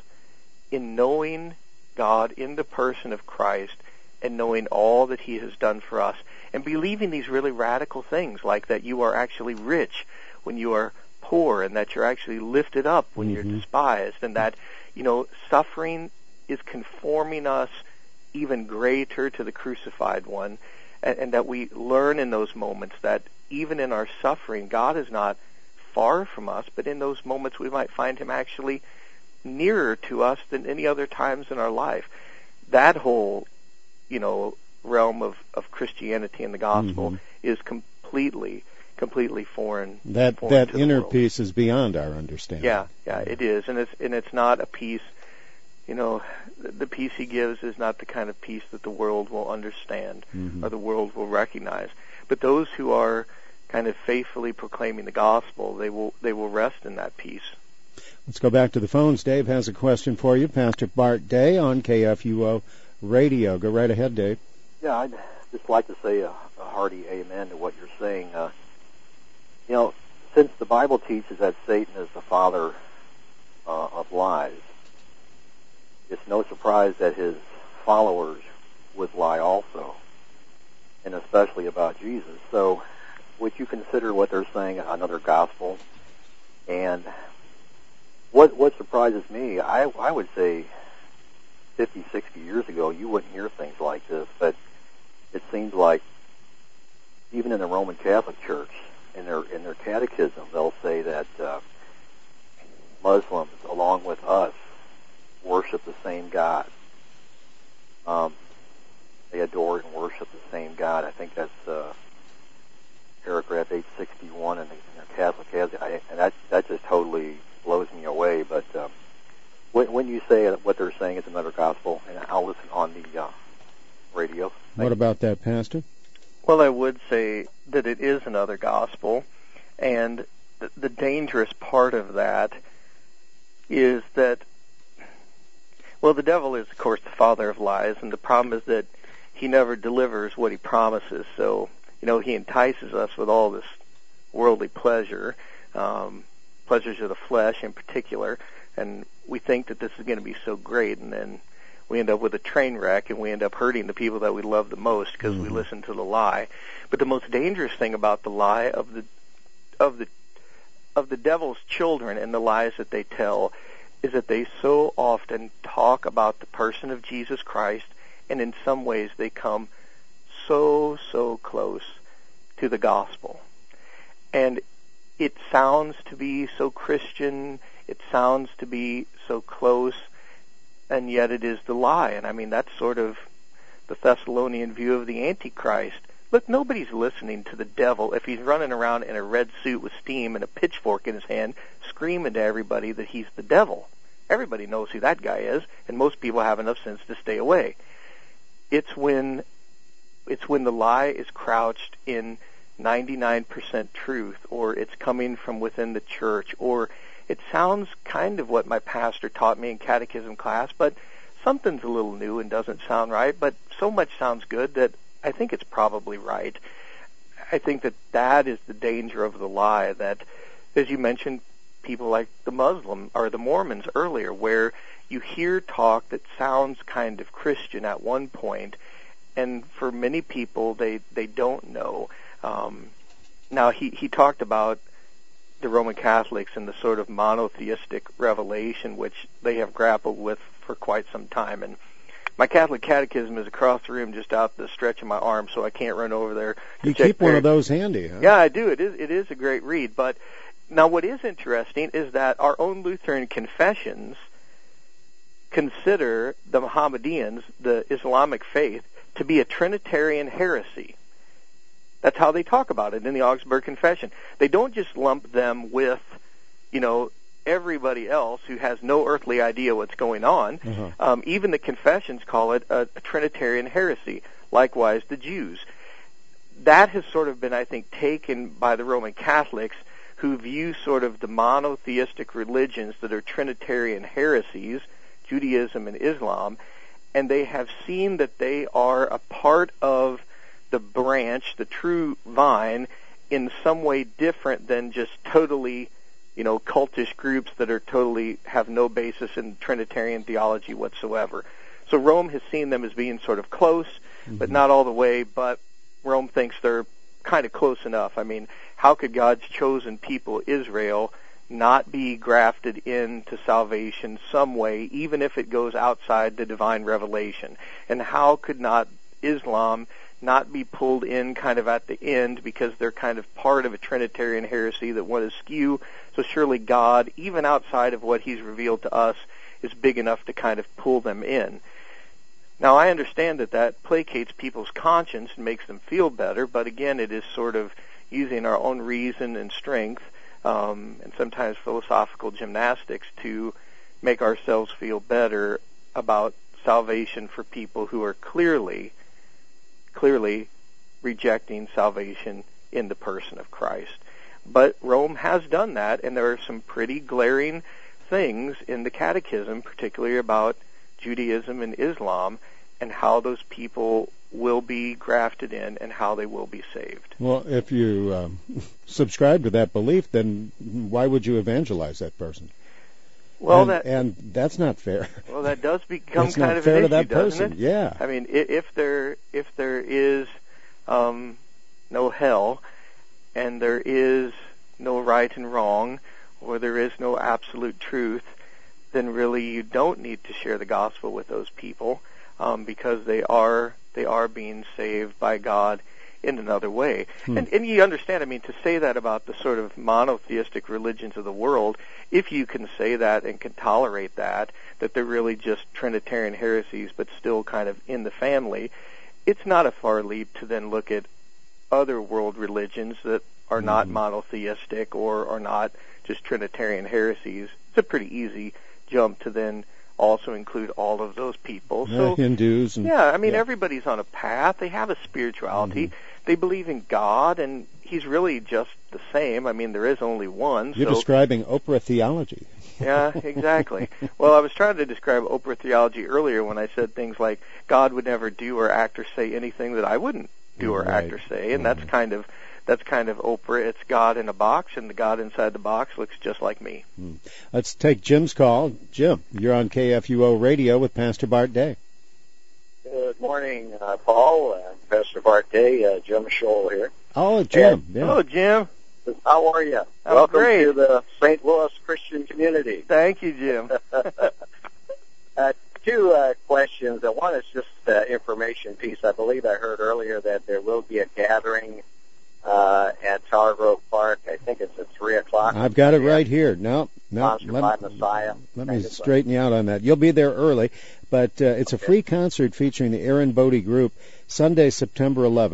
[SPEAKER 2] in knowing God in the person of Christ and knowing all that he has done for us and believing these really radical things, like that you are actually rich when you are poor, and that you're actually lifted up when mm-hmm. you're despised, and that, you know, suffering is conforming us even greater to the crucified one, and, and that we learn in those moments that even in our suffering, God is not far from us, but in those moments we might find him actually nearer to us than any other times in our life. That whole, you know, realm of, of Christianity and the gospel mm-hmm. is completely completely foreign.
[SPEAKER 1] That
[SPEAKER 2] foreign
[SPEAKER 1] that
[SPEAKER 2] to the
[SPEAKER 1] inner
[SPEAKER 2] world.
[SPEAKER 1] peace is beyond our understanding.
[SPEAKER 2] Yeah, yeah, it is, and it's and it's not a peace. You know, the peace he gives is not the kind of peace that the world will understand mm-hmm. or the world will recognize. But those who are kind of faithfully proclaiming the gospel, they will they will rest in that peace.
[SPEAKER 1] Let's go back to the phones. Dave has a question for you. Pastor Bart Day on K F U O Radio. Go right ahead, Dave.
[SPEAKER 16] Yeah, I'd just like to say a, a hearty amen to what you're saying. Uh, you know, since the Bible teaches that Satan is the father uh, of lies, it's no surprise that his followers would lie also, and especially about Jesus. So would you consider what they're saying another gospel? And what what surprises me, I, I would say fifty, sixty years ago, you wouldn't hear things like this, but it seems like even in the Roman Catholic Church, in their in their catechism, they'll say that uh, Muslims, along with us, worship the same God. Um, they adore and worship the same God. I think that's uh, paragraph eight sixty-one in, the, in their Catholic catechism, I, and that that just totally blows me away. But um, when, when you say what they're saying is another gospel, and I'll listen on the uh, radio.
[SPEAKER 1] What you. about that, Pastor?
[SPEAKER 2] Well, I would say that it is another gospel, and the, the dangerous part of that is that, well, the devil is, of course, the father of lies, and the problem is that he never delivers what he promises. So, you know, he entices us with all this worldly pleasure, um, pleasures of the flesh in particular, and we think that this is going to be so great, and then we end up with a train wreck, and we end up hurting the people that we love the most because mm-hmm. we listen to the lie. But the most dangerous thing about the lie of the of the of the devil's children and the lies that they tell is that they so often talk about the person of Jesus Christ, and in some ways they come so, so close to the gospel. And it sounds to be so Christian, it sounds to be so close, and yet it is the lie. And I mean, that's sort of the Thessalonian view of the Antichrist. Look, nobody's listening to the devil if he's running around in a red suit with steam and a pitchfork in his hand, screaming to everybody that he's the devil. Everybody knows who that guy is, and most people have enough sense to stay away. It's when, it's when the lie is crouched in ninety-nine percent truth, or it's coming from within the church, or it sounds kind of what my pastor taught me in catechism class, but something's a little new and doesn't sound right, but so much sounds good that I think it's probably right. I think that that is the danger of the lie, that, as you mentioned, people like the Muslim or the Mormons earlier, where you hear talk that sounds kind of Christian at one point, and for many people, they, they don't know. Um, now, he, he talked about the Roman Catholics and the sort of monotheistic revelation, which they have grappled with for quite some time, and my Catholic catechism is across the room, just out the stretch of my arm, so I can't run over there to
[SPEAKER 1] You
[SPEAKER 2] check
[SPEAKER 1] keep
[SPEAKER 2] there.
[SPEAKER 1] one of those handy, huh?
[SPEAKER 2] Yeah, I do. It is it is a great read. But now what is interesting is that our own Lutheran confessions consider the Mohammedans, the Islamic faith, to be a Trinitarian heresy. That's how they talk about it in the Augsburg Confession. They don't just lump them with, you know, everybody else who has no earthly idea what's going on.
[SPEAKER 1] Uh-huh.
[SPEAKER 2] Um, even the confessions call it a, a Trinitarian heresy. Likewise, the Jews. That has sort of been, I think, taken by the Roman Catholics, who view sort of the monotheistic religions that are Trinitarian heresies, Judaism and Islam, and they have seen that they are a part of the branch, the true vine, in some way different than just totally, you know, cultish groups that are totally have no basis in Trinitarian theology whatsoever. So Rome has seen them as being sort of close, mm-hmm. but not all the way, but Rome thinks they're kind of close enough. I mean, how could God's chosen people, Israel, not be grafted into salvation some way, even if it goes outside the divine revelation? And how could not Islam not be pulled in kind of at the end, because they're kind of part of a Trinitarian heresy that one is skew? So surely God, even outside of what he's revealed to us, is big enough to kind of pull them in. Now, I understand that that placates people's conscience and makes them feel better, but again, it is sort of using our own reason and strength, um, and sometimes philosophical gymnastics to make ourselves feel better about salvation for people who are clearly, clearly rejecting salvation in the person of Christ. But Rome has done that, and there are some pretty glaring things in the Catechism, particularly about Judaism and Islam, and how those people will be grafted in and how they will be saved.
[SPEAKER 1] Well, if you um, subscribe to that belief, then why would you evangelize that person?
[SPEAKER 2] Well,
[SPEAKER 1] and,
[SPEAKER 2] that
[SPEAKER 1] and that's not fair.
[SPEAKER 2] Well, that does become
[SPEAKER 1] that's
[SPEAKER 2] kind
[SPEAKER 1] not
[SPEAKER 2] of
[SPEAKER 1] fair
[SPEAKER 2] an
[SPEAKER 1] to
[SPEAKER 2] issue,
[SPEAKER 1] that
[SPEAKER 2] doesn't
[SPEAKER 1] person.
[SPEAKER 2] it?
[SPEAKER 1] Yeah.
[SPEAKER 2] I mean, if there if there is um, no hell, and there is no right and wrong, or there is no absolute truth, then really you don't need to share the gospel with those people, um, because they are they are being saved by God in another way. Hmm. And, and you understand, I mean, to say that about the sort of monotheistic religions of the world, if you can say that and can tolerate that, that they're really just Trinitarian heresies but still kind of in the family, it's not a far leap to then look at other world religions that are not mm-hmm. monotheistic or are not just Trinitarian heresies. It's a pretty easy jump to then also include all of those people.
[SPEAKER 1] Yeah,
[SPEAKER 2] so
[SPEAKER 1] Hindus. And,
[SPEAKER 2] yeah, I mean,
[SPEAKER 1] yeah.
[SPEAKER 2] everybody's on a path. They have a spirituality.
[SPEAKER 1] Mm-hmm.
[SPEAKER 2] They believe in God, and he's really just the same. I mean, there is only one.
[SPEAKER 1] You're
[SPEAKER 2] so,
[SPEAKER 1] describing Oprah theology.
[SPEAKER 2] Yeah, exactly. Well, I was trying to describe Oprah theology earlier when I said things like God would never do or act or say anything that I wouldn't do or
[SPEAKER 1] right.
[SPEAKER 2] act or say, and
[SPEAKER 1] right.
[SPEAKER 2] that's kind of That's kind of Oprah. It's God in a box, and the God inside the box looks just like me.
[SPEAKER 1] Hmm. Let's take Jim's call. Jim, you're on K F U O Radio with Pastor Bart Day.
[SPEAKER 17] Good morning, uh, Paul, uh, Pastor Bart Day, uh, Jim Scholl here.
[SPEAKER 1] Oh, Jim.
[SPEAKER 2] And,
[SPEAKER 1] yeah.
[SPEAKER 2] Hello, Jim.
[SPEAKER 17] How are you?
[SPEAKER 2] I'm
[SPEAKER 17] Welcome
[SPEAKER 2] great.
[SPEAKER 17] to the Saint Louis Christian community.
[SPEAKER 2] Thank you, Jim.
[SPEAKER 17] uh, two uh, questions. Uh, one is just uh, information piece. I believe I heard earlier that there will be a gathering uh, at Tower Grove Park. I think it's at three o'clock.
[SPEAKER 1] I've got it right here. No, no.
[SPEAKER 17] Sponsored
[SPEAKER 1] Let,
[SPEAKER 17] by Messiah.
[SPEAKER 1] let me straighten you out on that. You'll be there early, but uh, it's
[SPEAKER 17] okay.
[SPEAKER 1] a free concert featuring the Aaron Bodie Group, Sunday, September eleventh,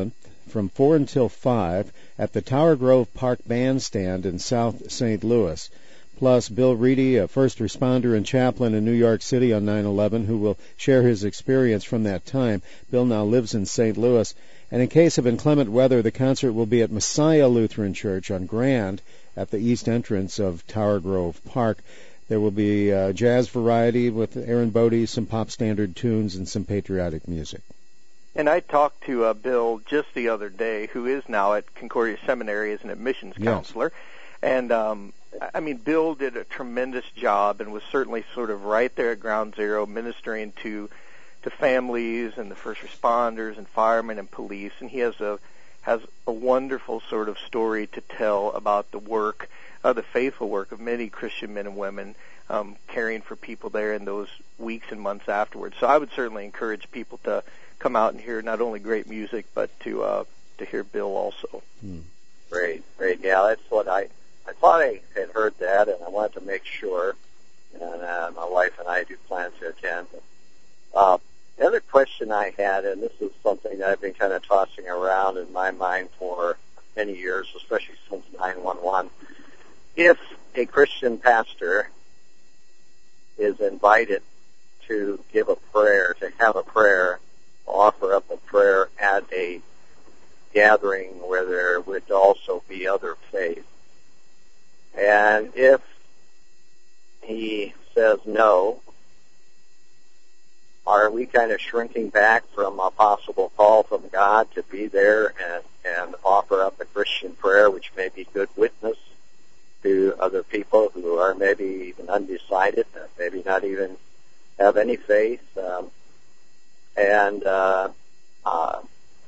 [SPEAKER 1] from four until five at the Tower Grove Park Bandstand in South Saint Louis. Plus, Bill Reedy, a first responder and chaplain in New York City on nine eleven, who will share his experience from that time. Bill now lives in Saint Louis. And in case of inclement weather, the concert will be at Messiah Lutheran Church on Grand at the east entrance of Tower Grove Park. There will be uh, jazz variety with Aaron Bodie, some pop standard tunes, and some patriotic music.
[SPEAKER 2] And I talked to uh, Bill just the other day, who is now at Concordia Seminary as an admissions
[SPEAKER 1] Yes.
[SPEAKER 2] counselor. And, um, I mean, Bill did a tremendous job and was certainly sort of right there at ground zero, ministering to to families and the first responders and firemen and police. And he has a has a wonderful sort of story to tell about the work, uh, the faithful work of many Christian men and women um, caring for people there in those weeks and months afterwards. So I would certainly encourage people to come out and hear not only great music, but to uh, to hear Bill also.
[SPEAKER 1] Hmm.
[SPEAKER 17] Great, great. Yeah, that's what I, I thought I had heard that, and I wanted to make sure. And uh, my wife and I do plan to attend. Uh, the other question I had, and this is something that I've been kind of tossing around in my mind for many years, especially since nine one one. If a Christian pastor is invited to give a prayer, to have a prayer, offer up a prayer at a gathering where there would also be other faiths, and if he says no, are we kind of shrinking back from a possible call from God to be there and, and offer up a Christian prayer, which may be good witness to other people who are maybe even undecided, maybe not even have any faith? Um, and uh, uh,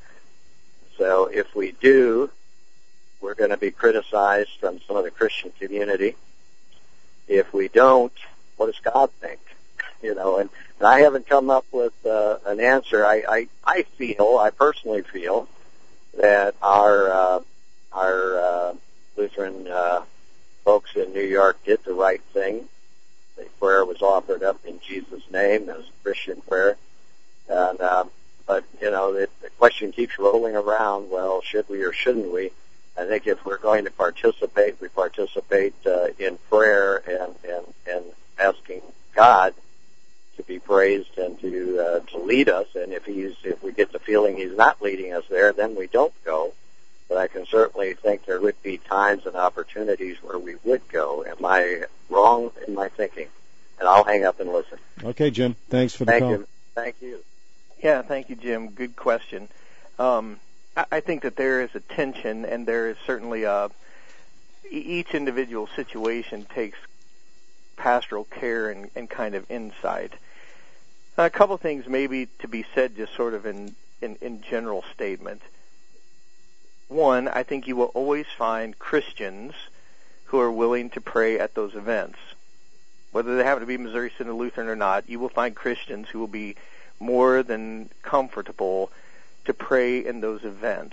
[SPEAKER 17] so if we do, we're going to be criticized from some of the Christian community. If we don't, what does God think? You know, and, and I haven't come up with uh, an answer. I, I, I feel, I personally feel, that our uh, our uh, Lutheran uh, folks in New York did the right thing. The prayer was offered up in Jesus' name as a Christian prayer. And uh, but you know, the, the question keeps rolling around. Well, should we or shouldn't we? I think if we're going to participate, we participate uh, in prayer and, and, and asking God to be praised and to uh, to lead us. And if he's if we get the feeling he's not leading us there, then we don't go. But I can certainly think there would be times and opportunities where we would go. Am I wrong in my thinking? And I'll hang up and listen.
[SPEAKER 1] Okay, Jim. Thanks for the
[SPEAKER 17] Thank
[SPEAKER 1] call.
[SPEAKER 17] you. Thank you.
[SPEAKER 2] Yeah, thank you, Jim. Good question. Um, I, I think that there is a tension, and there is certainly a each individual situation takes pastoral care and, and kind of insight. A couple of things maybe to be said just sort of in, in, in general statement. One, I think you will always find Christians who are willing to pray at those events. Whether they happen to be Missouri Synod Lutheran or not, you will find Christians who will be more than comfortable to pray in those events.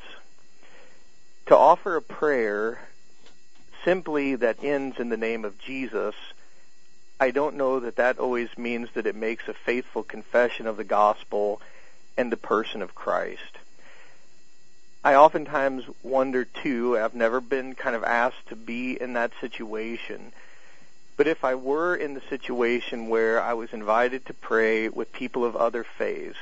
[SPEAKER 2] To offer a prayer simply that ends in the name of Jesus, I don't know that that always means that it makes a faithful confession of the gospel and the person of Christ. I oftentimes wonder, too, I've never been kind of asked to be in that situation, but if I were in the situation where I was invited to pray with people of other faiths,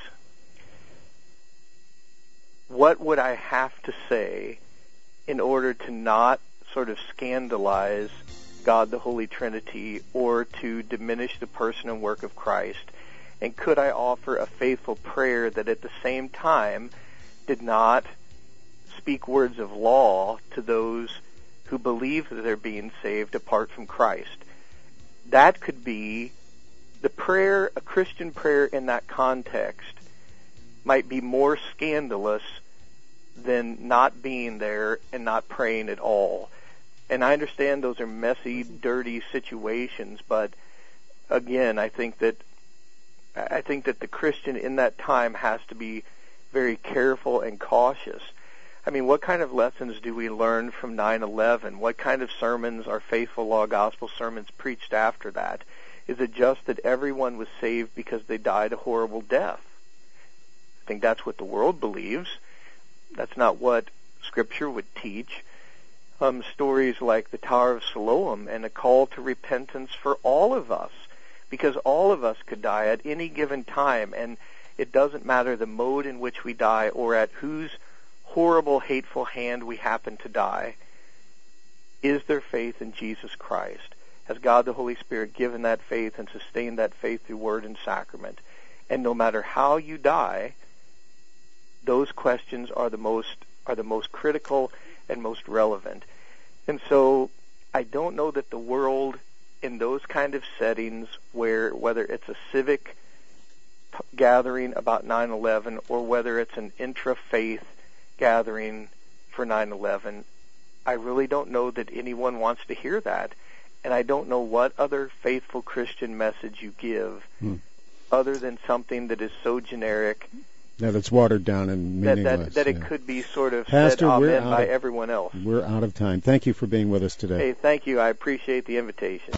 [SPEAKER 2] what would I have to say in order to not sort of scandalize God the Holy Trinity or to diminish the person and work of Christ? And could I offer a faithful prayer that at the same time did not speak words of law to those who believe that they're being saved apart from Christ? That could be the prayer, a Christian prayer in that context might be more scandalous than not being there and not praying at all. And I understand those are messy, dirty situations, but again, I think that I think that the Christian in that time has to be very careful and cautious. I mean, what kind of lessons do we learn from nine eleven? What kind of sermons are faithful law gospel sermons preached after that? Is it just that everyone was saved because they died a horrible death? I think that's what the world believes. that's not what Scripture would teach. Um, stories like the Tower of Siloam and a call to repentance for all of us, because all of us could die at any given time, and it doesn't matter the mode in which we die or at whose horrible, hateful hand we happen to die. Is there faith in Jesus Christ? Has God the Holy Spirit given that faith and sustained that faith through word and sacrament? And no matter how you die, those questions are the most are the most critical and most relevant. And so I don't know that the world in those kind of settings, where whether it's a civic gathering about nine eleven or whether it's an intra-faith gathering for nine eleven, I really don't know that anyone wants to hear that. And I don't know what other faithful Christian message you give hmm. other than something that is so generic
[SPEAKER 1] that it's watered down and meaningless.
[SPEAKER 2] That, that, that
[SPEAKER 1] yeah.
[SPEAKER 2] it could be sort of
[SPEAKER 1] Pastor,
[SPEAKER 2] said amen
[SPEAKER 1] of,
[SPEAKER 2] by everyone else.
[SPEAKER 1] We're out of time. Thank you for being with us today.
[SPEAKER 2] Hey, thank you. I appreciate the invitation.